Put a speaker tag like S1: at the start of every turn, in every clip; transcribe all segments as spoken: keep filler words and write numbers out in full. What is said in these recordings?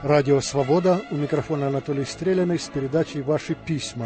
S1: Радио «Свобода», у микрофона Анатолий Стреляный с передачей «Ваши письма».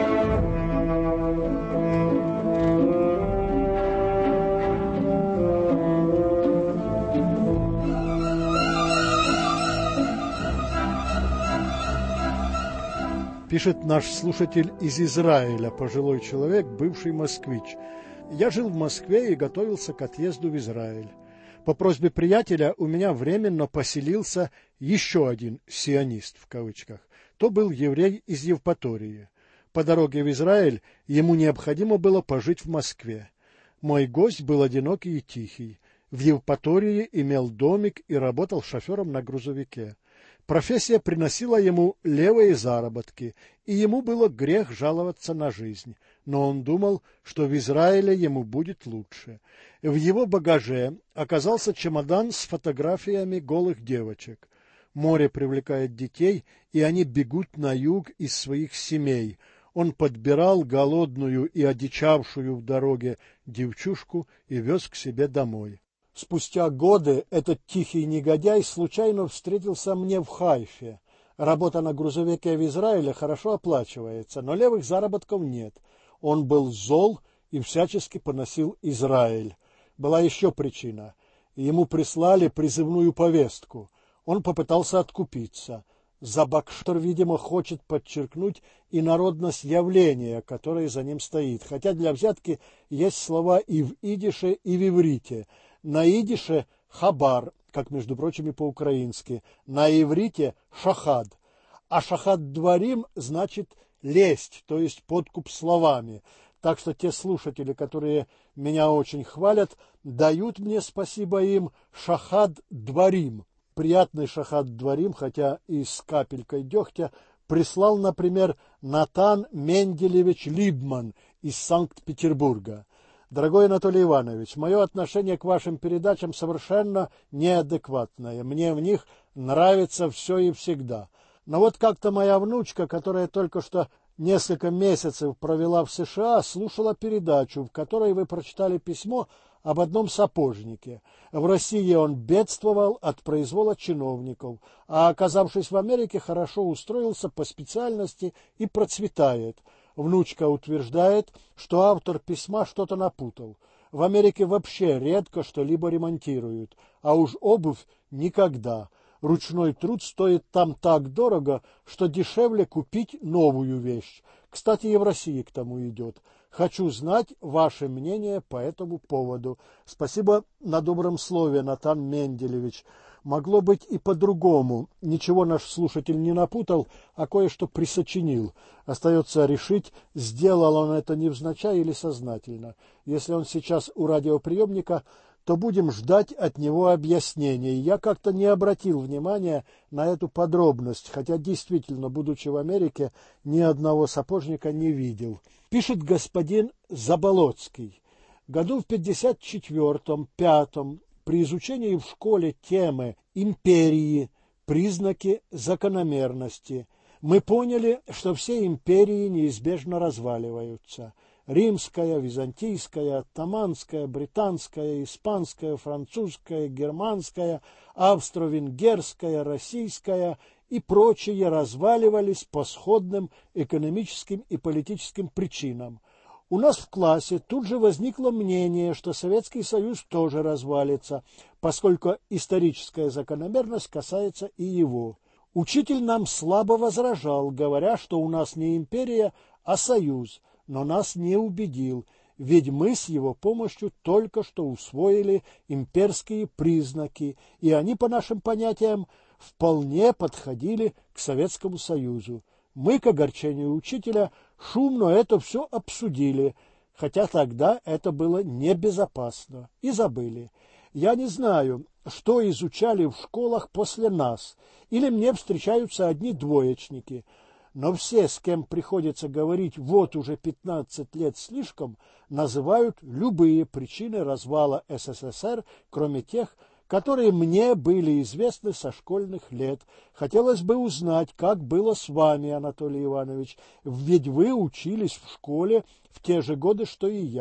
S1: Пишет наш слушатель из Израиля, пожилой человек, бывший москвич. Я жил в Москве и готовился к отъезду в Израиль. По просьбе приятеля у меня временно поселился еще один «сионист» в кавычках. То был еврей из Евпатории. По дороге в Израиль ему необходимо было пожить в Москве. Мой гость был одинокий и тихий. В Евпатории имел домик и работал шофером на грузовике. Профессия приносила ему левые заработки, и ему было грех жаловаться на жизнь. Но он думал, что в Израиле ему будет лучше. В его багаже оказался чемодан с фотографиями голых девочек. Море привлекает детей, и они бегут на юг из своих семей. Он подбирал голодную и одичавшую в дороге девчушку и вез к себе домой. Спустя годы этот тихий негодяй случайно встретился мне в Хайфе. Работа на грузовике в Израиле хорошо оплачивается, но левых заработков нет. Он был зол и всячески поносил Израиль. Была еще причина. Ему прислали призывную повестку. Он попытался откупиться. Забакштор, видимо, хочет подчеркнуть инородность явления, которое за ним стоит. Хотя для взятки есть слова и в идише, и в иврите. На идише хабар, как, между прочим, и по-украински. На иврите шахад. А шахад дворим значит лесть, то есть подкуп словами. Так что те слушатели, которые меня очень хвалят, дают мне, спасибо им, шахад дворим. Приятный шахад дворим, хотя и с капелькой дегтя, прислал, например, Натан Менделевич Либман из Санкт-Петербурга. Дорогой Анатолий Иванович, мое отношение к вашим передачам совершенно неадекватное. Мне в них нравится все и всегда. Но вот как-то моя внучка, которая только что несколько месяцев провела в США, слушала передачу, в которой вы прочитали письмо об одном сапожнике. В России он бедствовал от произвола чиновников, а, оказавшись в Америке, хорошо устроился по специальности и процветает. Внучка утверждает, что автор письма что-то напутал. В Америке вообще редко что-либо ремонтируют, а уж обувь никогда. Ручной труд стоит там так дорого, что дешевле купить новую вещь. Кстати, и в России к тому идет. Хочу знать ваше мнение по этому поводу. Спасибо на добром слове, Натан Менделевич. Могло быть и по-другому. Ничего наш слушатель не напутал, а кое-что присочинил. Остается решить, сделал он это невзначай или сознательно. Если он сейчас у радиоприемника, то будем ждать от него объяснений. Я как-то не обратил внимания на эту подробность, хотя действительно, будучи в Америке, ни одного сапожника не видел. Пишет господин Заболоцкий. Году в пятьдесят четвёртом, пятом при изучении в школе темы империи, признаки закономерности, мы поняли, что все империи неизбежно разваливаются. Римская, византийская, оттоманская, британская, испанская, французская, германская, австро-венгерская, российская и прочие разваливались по сходным экономическим и политическим причинам. У нас в классе тут же возникло мнение, что Советский Союз тоже развалится, поскольку историческая закономерность касается и его. Учитель нам слабо возражал, говоря, что у нас не империя, а союз, но нас не убедил, ведь мы с его помощью только что усвоили имперские признаки, и они, по нашим понятиям, вполне подходили к Советскому Союзу. Мы, к огорчению учителя, шумно это все обсудили, хотя тогда это было небезопасно, и забыли. Я не знаю, что изучали в школах после нас, или мне встречаются одни двоечники, но все, с кем приходится говорить вот уже пятнадцать лет слишком, называют любые причины развала СССР, кроме тех, которые мне были известны со школьных лет. Хотелось бы узнать, как было с вами, Анатолий Иванович, ведь вы учились в школе в те же годы, что и я.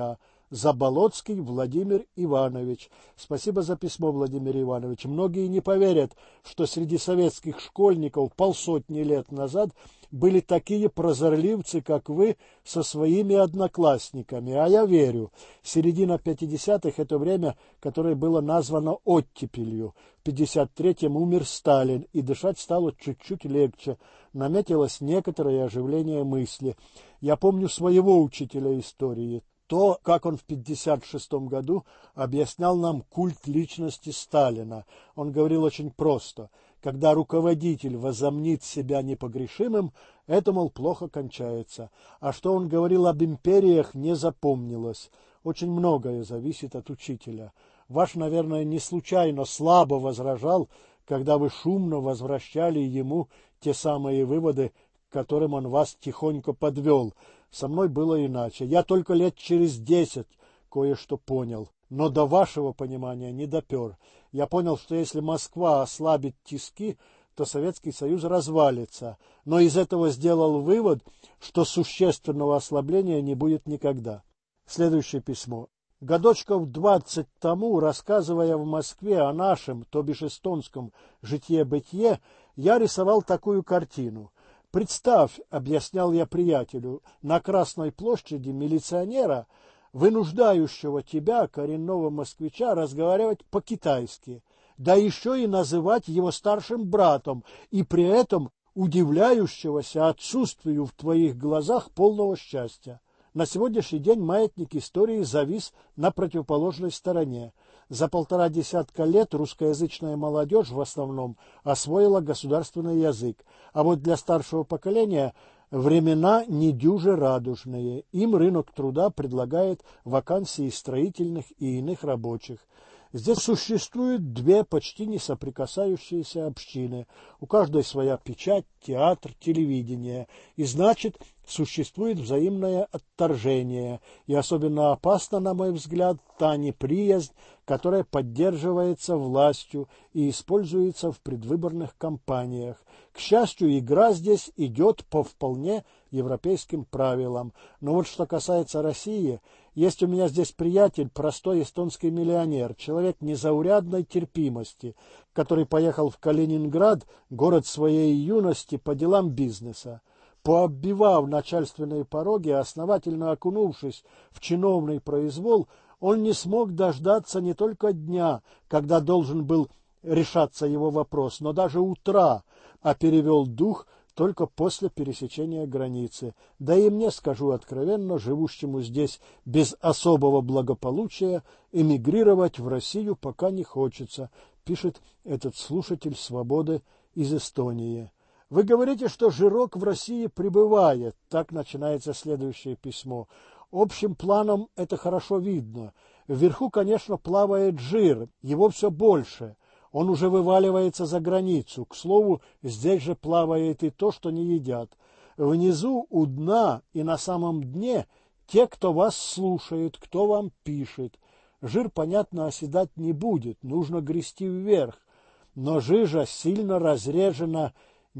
S1: Заболоцкий Владимир Иванович. Спасибо за письмо, Владимир Иванович. Многие не поверят, что среди советских школьников полсотни лет назад были такие прозорливцы, как вы, со своими одноклассниками. А я верю. Середина пятидесятых – это время, которое было названо оттепелью. В пятьдесят третьем умер Сталин, и дышать стало чуть-чуть легче. Наметилось некоторое оживление мысли. Я помню своего учителя истории. То, как он в пятьдесят шестом году объяснял нам культ личности Сталина. Он говорил очень просто. Когда руководитель возомнит себя непогрешимым, это, мол, плохо кончается. А что он говорил об империях, не запомнилось. Очень многое зависит от учителя. Ваш, наверное, не случайно слабо возражал, когда вы шумно возвращали ему те самые выводы, к которым он вас тихонько подвел. Со мной было иначе. Я только лет через десять кое-что понял, но до вашего понимания не допер. Я понял, что если Москва ослабит тиски, то Советский Союз развалится, но из этого сделал вывод, что существенного ослабления не будет никогда. Следующее письмо. Годочков двадцать тому, рассказывая в Москве о нашем, то бишь эстонском, житье-бытие, я рисовал такую картину. Представь, объяснял я приятелю, на Красной площади милиционера, вынуждающего тебя, коренного москвича, разговаривать по-китайски, да еще и называть его старшим братом, и при этом удивляющегося отсутствию в твоих глазах полного счастья. На сегодняшний день маятник истории завис на противоположной стороне. За полтора десятка лет русскоязычная молодежь в основном освоила государственный язык, а вот для старшего поколения времена недюже радужные. Им рынок труда предлагает вакансии строительных и иных рабочих. Здесь существуют две почти не соприкасающиеся общины. У каждой своя печать, театр, телевидение. И значит, существует взаимное отторжение. И особенно опасна, на мой взгляд, та неприязнь, которая поддерживается властью и используется в предвыборных кампаниях. К счастью, игра здесь идет по вполне европейским правилам. Но вот что касается России, есть у меня здесь приятель, простой эстонский миллионер, человек незаурядной терпимости, который поехал в Калининград, город своей юности, по делам бизнеса. Пооббивав начальственные пороги, основательно окунувшись в чиновный произвол, он не смог дождаться не только дня, когда должен был решаться его вопрос, но даже утра, а перевел дух только после пересечения границы. Да и мне, скажу откровенно, живущему здесь без особого благополучия, эмигрировать в Россию пока не хочется, пишет этот слушатель «Свободы» из Эстонии. Вы говорите, что жирок в России прибывает. Так начинается следующее письмо. Общим планом это хорошо видно. Вверху, конечно, плавает жир, его все больше. Он уже вываливается за границу. К слову, здесь же плавает и то, что не едят. Внизу, у дна и на самом дне те, кто вас слушает, кто вам пишет. Жир, понятно, оседать не будет, нужно грести вверх. Но жижа сильно разрежена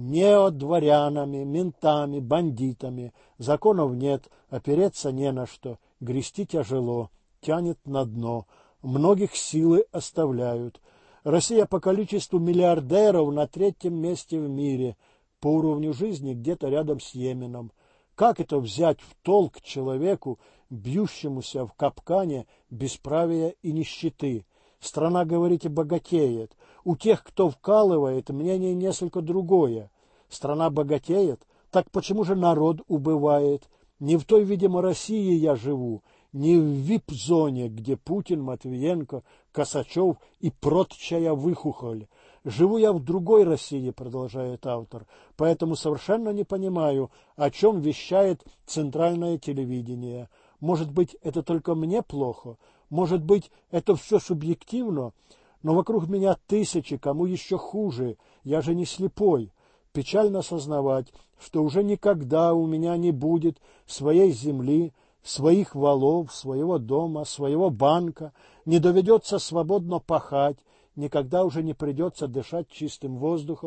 S1: неодворянами, ментами, бандитами. Законов нет, опереться не на что, грести тяжело, тянет на дно. Многих силы оставляют. Россия по количеству миллиардеров на третьем месте в мире, по уровню жизни где-то рядом с Йеменом. Как это взять в толк человеку, бьющемуся в капкане бесправия и нищеты? Страна, говорите, богатеет. У тех, кто вкалывает, мнение несколько другое. Страна богатеет? Так почему же народ убывает? Не в той, видимо, России я живу, не в вип-зоне, где Путин, Матвиенко, Косачев и прочая выхухоль. Живу я в другой России, продолжает автор, поэтому совершенно не понимаю, о чем вещает центральное телевидение. Может быть, это только мне плохо? Может быть, это все субъективно? Но вокруг меня тысячи, кому еще хуже, я же не слепой. Печально сознавать, что уже никогда у меня не будет своей земли, своих валов, своего дома, своего банка, не доведется свободно пахать, никогда уже не придется дышать чистым воздухом,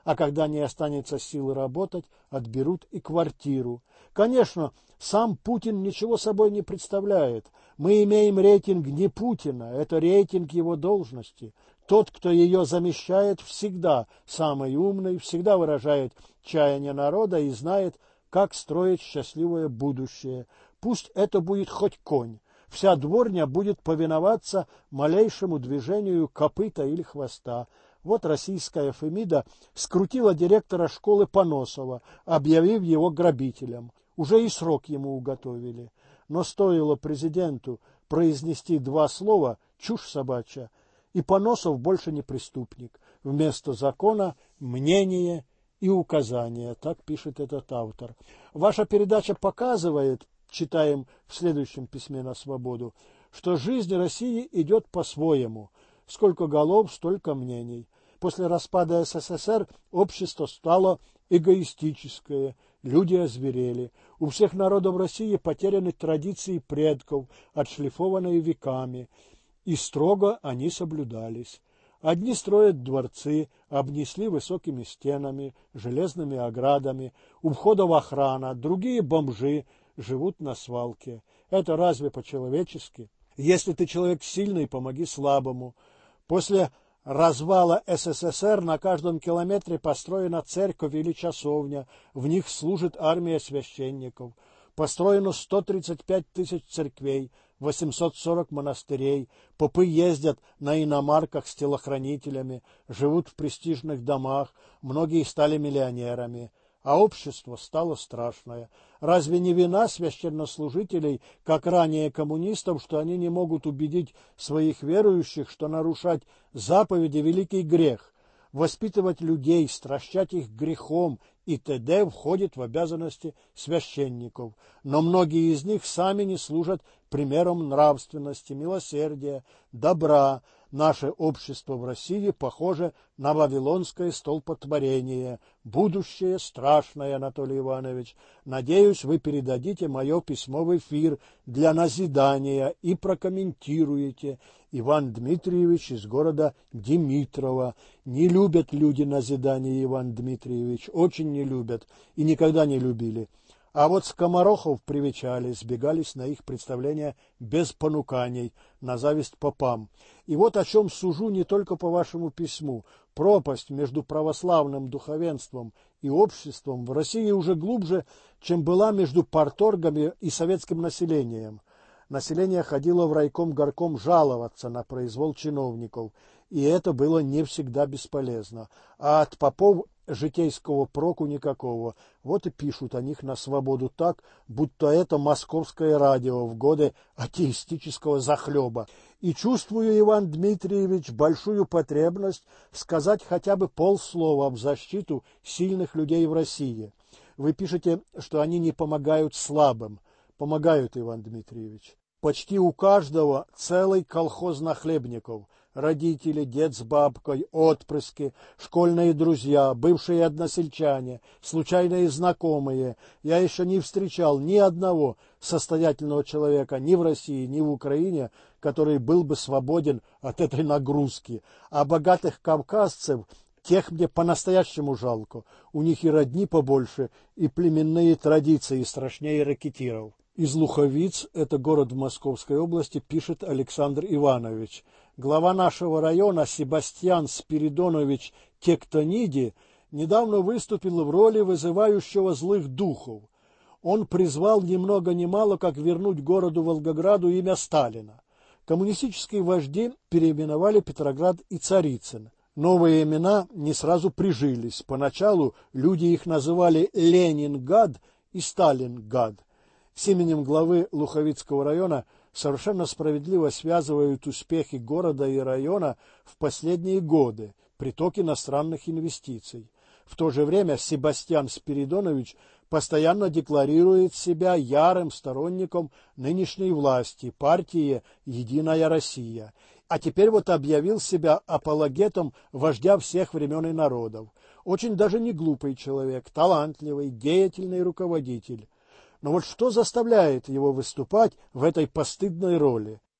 S1: а когда не останется сил работать, отберут и квартиру. Конечно, сам Путин ничего собой не представляет. Мы имеем рейтинг не Путина, это рейтинг его должности. Тот, кто ее замещает, всегда самый умный, всегда выражает чаяние народа и знает, как строить счастливое будущее. Пусть это будет хоть конь. Вся дворня будет повиноваться малейшему движению копыта или хвоста. Вот российская Фемида скрутила директора школы Поносова, объявив его грабителем. Уже и срок ему уготовили. Но стоило президенту произнести два слова «чушь собачья», и Поносов больше не преступник. Вместо закона мнение и указания, так пишет этот автор. Ваша передача показывает, читаем в следующем письме на свободу, что жизнь России идет по-своему. Сколько голов, столько мнений. После распада СССР общество стало эгоистическое, люди озверели. У всех народов России потеряны традиции предков, отшлифованные веками, и строго они соблюдались. Одни строят дворцы, обнесли высокими стенами, железными оградами, у входов охрана, другие бомжи, живут на свалке. Это разве по-человечески? Если ты человек сильный, помоги слабому. После развала СССР на каждом километре построена церковь или часовня, в них служит армия священников. Построено сто тридцать пять тысяч церквей, восемьсот сорок монастырей, попы ездят на иномарках с телохранителями, живут в престижных домах, многие стали миллионерами. А общество стало страшное. Разве не вина священнослужителей, как ранее коммунистов, что они не могут убедить своих верующих, что нарушать заповеди – великий грех? Воспитывать людей, стращать их грехом и т.д. входит в обязанности священников. Но многие из них сами не служат примером нравственности, милосердия, добра. Наше общество в России похоже на вавилонское столпотворение. Будущее страшное, Анатолий Иванович. Надеюсь, вы передадите мое письмо в эфир для назидания и прокомментируете. Иван Дмитриевич из города Димитрова. Не любят люди назидания, Иван Дмитриевич, очень не любят и никогда не любили. А вот скоморохов привечали, сбегались на их представления без понуканий, на зависть попам. И вот о чем сужу не только по вашему письму. Пропасть между православным духовенством и обществом в России уже глубже, чем была между парторгами и советским населением. Население ходило в райком-горком жаловаться на произвол чиновников, и это было не всегда бесполезно. А от попов житейского проку никакого. Вот и пишут о них на свободу так, будто это московское радио в годы атеистического захлеба. И чувствую, Иван Дмитриевич, большую потребность сказать хотя бы полслова в защиту сильных людей в России. Вы пишете, что они не помогают слабым. Помогают, Иван Дмитриевич. Почти у каждого целый колхоз нахлебников. Родители, дед с бабкой, отпрыски, школьные друзья, бывшие односельчане, случайные знакомые. Я еще не встречал ни одного состоятельного человека ни в России, ни в Украине, который был бы свободен от этой нагрузки. А богатых кавказцев, тех мне по-настоящему жалко. У них и родни побольше, и племенные традиции страшнее рекетиров. Из Луховиц, это город в Московской области, пишет Александр Иванович. Глава нашего района Себастьян Спиридонович Тектониди недавно выступил в роли вызывающего злых духов. Он призвал ни много ни мало, как вернуть городу Волгограду имя Сталина. Коммунистические вожди переименовали Петроград и Царицын. Новые имена не сразу прижились. Поначалу люди их называли Ленинград и Сталинград. С именем главы Луховицкого района совершенно справедливо связывают успехи города и района в последние годы, приток иностранных инвестиций. В то же время Себастьян Спиридонович постоянно декларирует себя ярым сторонником нынешней власти, партии «Единая Россия». А теперь вот объявил себя апологетом вождя всех времен и народов. Очень даже не глупый человек, талантливый, деятельный руководитель. Но вот что заставляет его выступать в этой постыдной роли?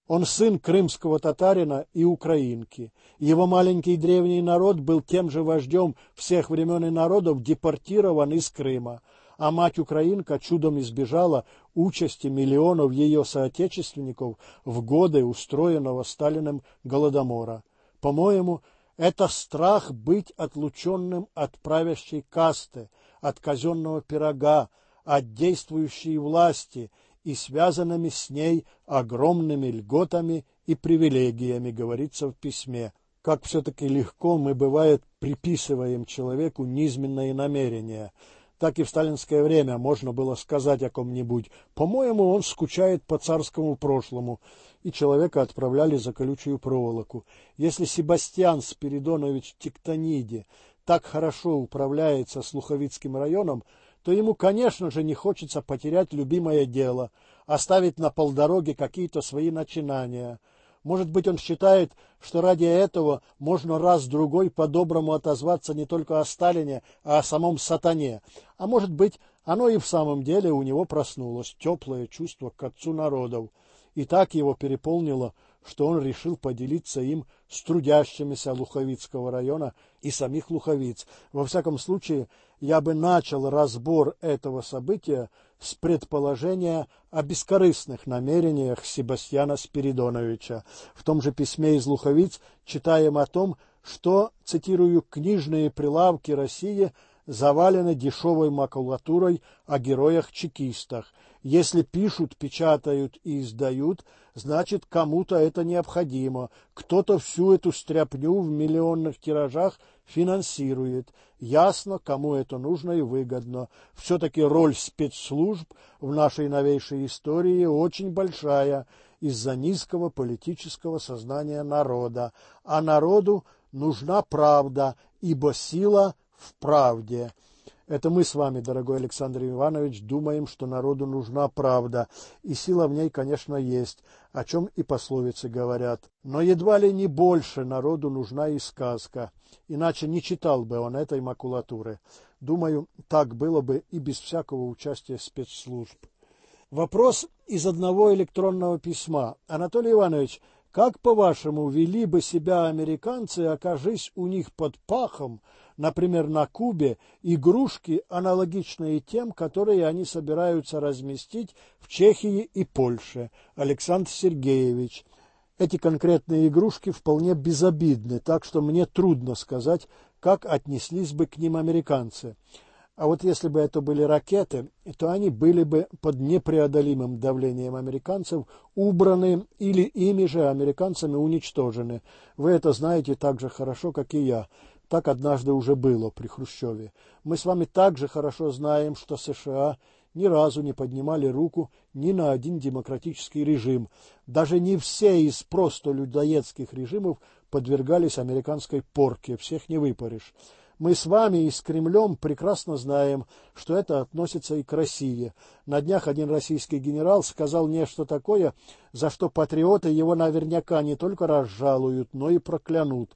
S1: Он сын крымского татарина и украинки. Его маленький древний народ был тем же вождем всех времен и народов, депортирован из Крыма. А мать-украинка чудом избежала участи миллионов ее соотечественников в годы устроенного Сталиным Голодомора. По-моему, это страх быть отлученным от правящей касты, от казенного пирога, от действующей власти и связанными с ней огромными льготами и привилегиями, говорится в письме. Как все-таки легко мы, бывает, приписываем человеку низменные намерения. Так и в сталинское время можно было сказать о ком-нибудь: по-моему, он скучает по царскому прошлому, и человека отправляли за колючую проволоку. Если Себастьян Спиридонович Тектониди так хорошо управляется с Луховицким районом, то ему, конечно же, не хочется потерять любимое дело, оставить на полдороге какие-то свои начинания. Может быть, он считает, что ради этого можно раз-другой по-доброму отозваться не только о Сталине, а о самом сатане. А может быть, оно и в самом деле у него проснулось, теплое чувство к отцу народов. И так его переполнило, что он решил поделиться им с трудящимися Луховицкого района и самих луховиц. Во всяком случае, я бы начал разбор этого события с предположения о бескорыстных намерениях Себастьяна Спиридоновича. В том же письме из Луховиц читаем о том, что, цитирую, «книжные прилавки России завалены дешевой макулатурой о героях-чекистах. Если пишут, печатают и издают, значит, кому-то это необходимо. Кто-то всю эту стряпню в миллионных тиражах финансирует. Ясно, кому это нужно и выгодно. Все-таки роль спецслужб в нашей новейшей истории очень большая из-за низкого политического сознания народа. А народу нужна правда, ибо сила в правде». Это мы с вами, дорогой Александр Иванович, думаем, что народу нужна правда, и сила в ней, конечно, есть, о чем и пословицы говорят. Но едва ли не больше народу нужна и сказка, иначе не читал бы он этой макулатуры. Думаю, так было бы и без всякого участия спецслужб. Вопрос из одного электронного письма. Анатолий Иванович, как, по-вашему, вели бы себя американцы, окажись у них под пахом, например, на Кубе, игрушки, аналогичные тем, которые они собираются разместить в Чехии и Польше? Александр Сергеевич. Эти конкретные игрушки вполне безобидны, так что мне трудно сказать, как отнеслись бы к ним американцы. А вот если бы это были ракеты, то они были бы под непреодолимым давлением американцев убраны или ими же американцами уничтожены. Вы это знаете так же хорошо, как и я. Так однажды уже было при Хрущеве. Мы с вами также хорошо знаем, что США ни разу не поднимали руку ни на один демократический режим. Даже не все из просто людоедских режимов подвергались американской порке, всех не выпаришь. Мы с вами и с Кремлем прекрасно знаем, что это относится и к России. На днях один российский генерал сказал нечто такое, за что патриоты его наверняка не только разжалуют, но и проклянут.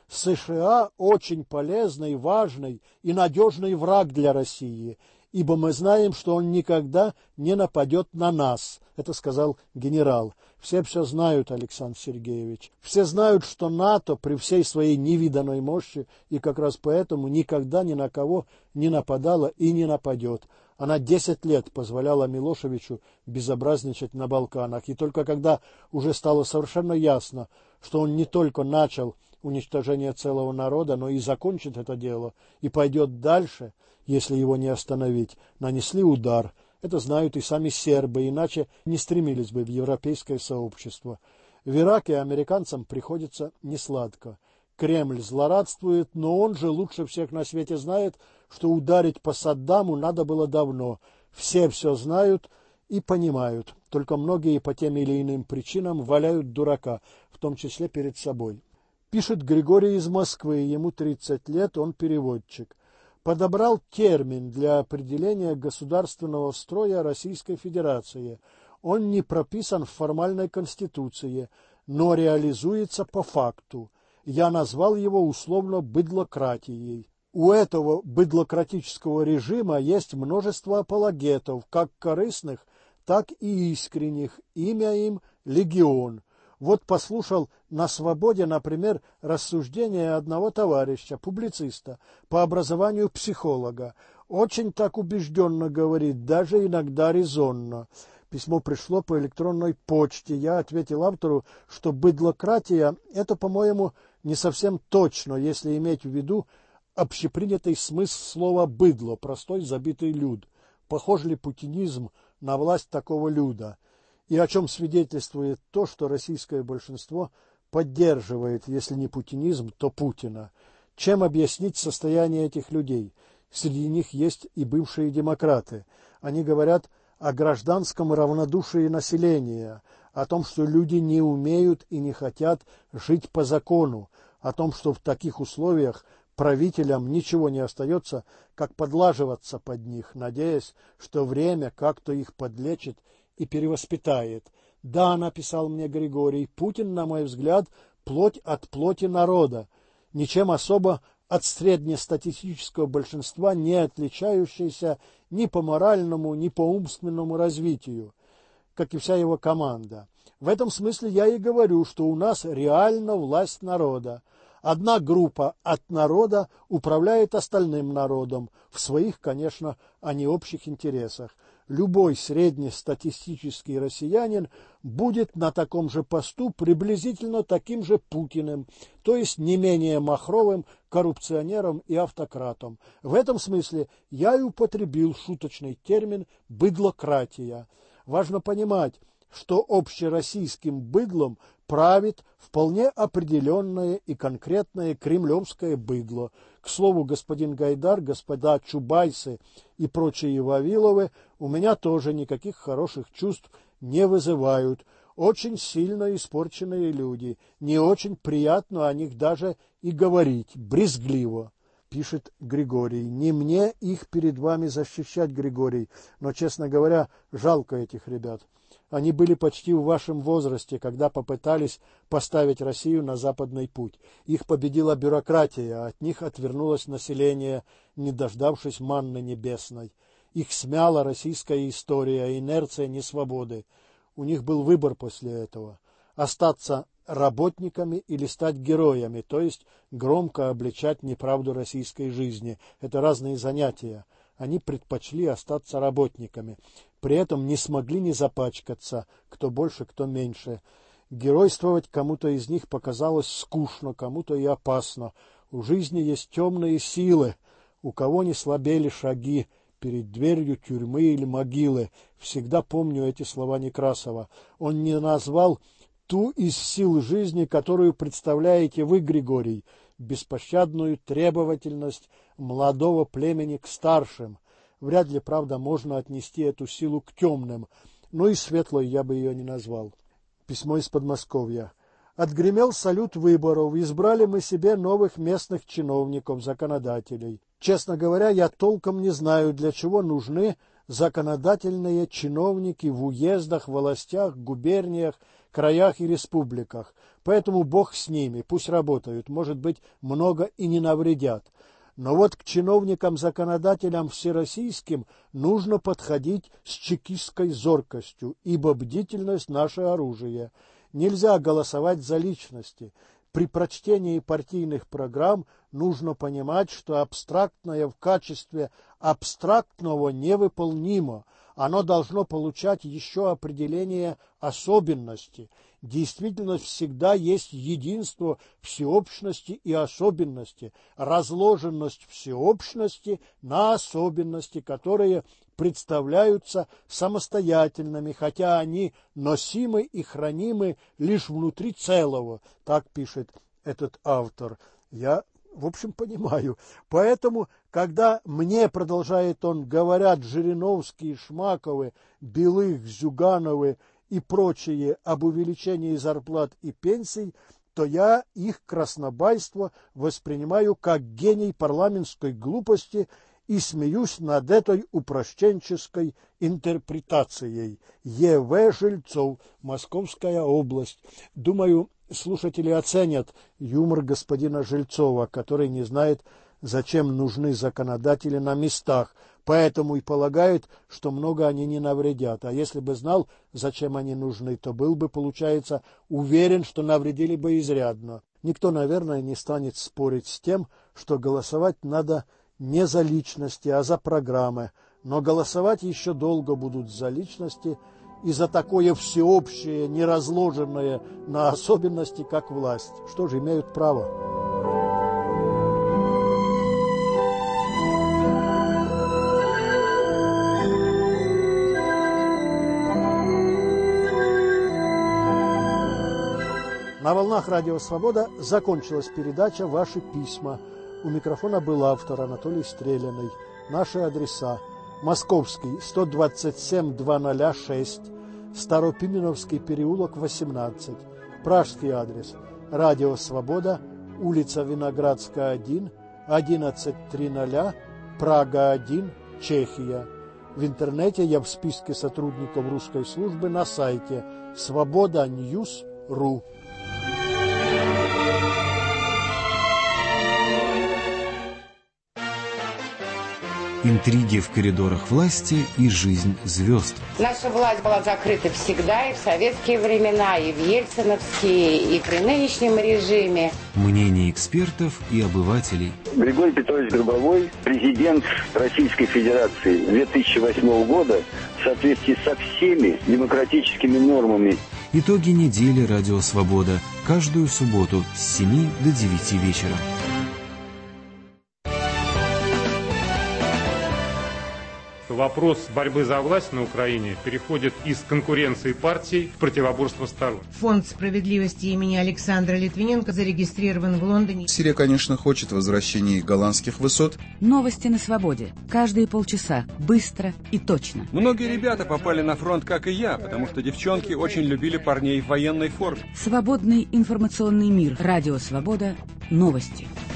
S1: США очень полезный, важный и надежный враг для России, ибо мы знаем, что он никогда не нападет на нас. Это сказал генерал. Все все знают, Александр Сергеевич. Все знают, что НАТО при всей своей невиданной мощи и как раз поэтому никогда ни на кого не нападала и не нападет. Она десять лет позволяла Милошевичу безобразничать на Балканах. И только когда уже стало совершенно ясно, что он не только начал уничтожение целого народа, но и закончит это дело и пойдет дальше, если его не остановить, нанесли удар. Это знают и сами сербы, иначе не стремились бы в европейское сообщество. В Ираке американцам приходится несладко. Кремль злорадствует, но он же лучше всех на свете знает, что ударить по Саддаму надо было давно. Все все знают и понимают, только многие по тем или иным причинам валяют дурака, в том числе перед собой. Пишет Григорий из Москвы, ему тридцать лет, он переводчик. Подобрал термин для определения государственного строя Российской Федерации. Он не прописан в формальной конституции, но реализуется по факту. Я назвал его условно быдлократией. У этого быдлократического режима есть множество апологетов, как корыстных, так и искренних. Имя им легион. Вот послушал на «Свободе», например, рассуждения одного товарища, публициста, по образованию психолога. Очень так убежденно говорит, даже иногда резонно. Письмо пришло по электронной почте. Я ответил автору, что быдлократия – это, по-моему, не совсем точно, если иметь в виду общепринятый смысл слова «быдло», простой забитый люд. Похож ли путинизм на власть такого люда? И о чем свидетельствует то, что российское большинство поддерживает, если не путинизм, то Путина. Чем объяснить состояние этих людей? Среди них есть и бывшие демократы. Они говорят о гражданском равнодушии населения, о том, что люди не умеют и не хотят жить по закону, о том, что в таких условиях правителям ничего не остается, как подлаживаться под них, надеясь, что время как-то их подлечит и перевоспитает. Да, написал мне Григорий, Путин, на мой взгляд, плоть от плоти народа, ничем особо от среднестатистического большинства, не отличающийся ни по моральному, ни по умственному развитию, как и вся его команда. В этом смысле я и говорю, что у нас реально власть народа. Одна группа от народа управляет остальным народом, в своих, конечно, а не общих интересах. Любой среднестатистический россиянин будет на таком же посту приблизительно таким же Путиным, то есть не менее махровым коррупционером и автократом. В этом смысле я и употребил шуточный термин «быдлократия». Важно понимать, что общероссийским быдлом правит вполне определенное и конкретное кремлевское быдло. К слову, господин Гайдар, господа Чубайсы и прочие Вавиловы у меня тоже никаких хороших чувств не вызывают. Очень сильно испорченные люди, не очень приятно о них даже и говорить, брезгливо. Пишет Григорий. Не мне их перед вами защищать, Григорий, но, честно говоря, жалко этих ребят. Они были почти в вашем возрасте, когда попытались поставить Россию на западный путь. Их победила бюрократия, а от них отвернулось население, не дождавшись манны небесной. Их смяла российская история, инерция несвободы. У них был выбор после этого – остаться работниками или стать героями, то есть громко обличать неправду российской жизни. Это разные занятия. Они предпочли остаться работниками. При этом не смогли не запачкаться, кто больше, кто меньше. Геройствовать кому-то из них показалось скучно, кому-то и опасно. У жизни есть темные силы, у кого не слабели шаги перед дверью тюрьмы или могилы. Всегда помню эти слова Некрасова. Он не назвал ту из сил жизни, которую представляете вы, Григорий, беспощадную требовательность молодого племени к старшим. Вряд ли, правда, можно отнести эту силу к темным, но и светлой я бы ее не назвал. Письмо из Подмосковья. Отгремел салют выборов, избрали мы себе новых местных чиновников, законодателей. Честно говоря, я толком не знаю, для чего нужны законодательные чиновники в уездах, властях, губерниях, краях и республиках. Поэтому бог с ними, пусть работают, может быть, много и не навредят. Но вот к чиновникам-законодателям всероссийским нужно подходить с чекистской зоркостью, ибо бдительность – наше оружие. Нельзя голосовать за личности. При прочтении партийных программ нужно понимать, что абстрактное в качестве абстрактного невыполнимо. Оно должно получать еще определение особенности. Действительность всегда есть единство всеобщности и особенности, разложенность всеобщности на особенности, которые представляются самостоятельными, хотя они носимы и хранимы лишь внутри целого, так пишет этот автор. Я, в общем, понимаю. Поэтому, когда мне, продолжает он, говорят Жириновские, Шмаковы, Белых, Зюгановы и прочие об увеличении зарплат и пенсий, то я их краснобайство воспринимаю как гений парламентской глупости и смеюсь над этой упрощенческой интерпретацией. Е В Жильцов, Московская область. Думаю, слушатели оценят юмор господина Жильцова, который не знает, зачем нужны законодатели на местах, поэтому и полагает, что много они не навредят. А если бы знал, зачем они нужны, то был бы, получается, уверен, что навредили бы изрядно. Никто, наверное, не станет спорить с тем, что голосовать надо не за личности, а за программы. Но голосовать еще долго будут за личности и за такое всеобщее, не разложенное на особенности, как власть. Что же, имеют право. На волнах Радио Свобода закончилась передача «Ваши письма». У микрофона был автор Анатолий Стреляный. Наши адреса: Московский, сто двадцать семь двести шесть, Старопименовский переулок, восемнадцать. Пражский адрес: Радио Свобода, улица Виноградская, один, одиннадцать триста, Прага, один, Чехия. В интернете я в списке сотрудников русской службы на сайте свобода ньюс точка ру.
S2: Интриги в коридорах власти и жизнь звезд.
S3: Наша власть была закрыта всегда, и в советские времена, и в ельциновские, и при нынешнем режиме.
S2: Мнения экспертов и обывателей.
S4: Григорий Петрович Гробовой, президент Российской Федерации две тысячи восьмого года, в соответствии со всеми демократическими нормами.
S2: Итоги недели «Радио Свобода» каждую субботу с семи до девяти вечера.
S5: Вопрос борьбы за власть на Украине переходит из конкуренции партий в противоборство сторон.
S6: Фонд справедливости имени Александра Литвиненко зарегистрирован в Лондоне.
S7: Сирия, конечно, хочет возвращения голландских высот.
S8: Новости на свободе. Каждые полчаса. Быстро и точно.
S9: Многие ребята попали на фронт, как и я, потому что девчонки очень любили парней в военной форме.
S8: Свободный информационный мир. Радио Свобода. Новости.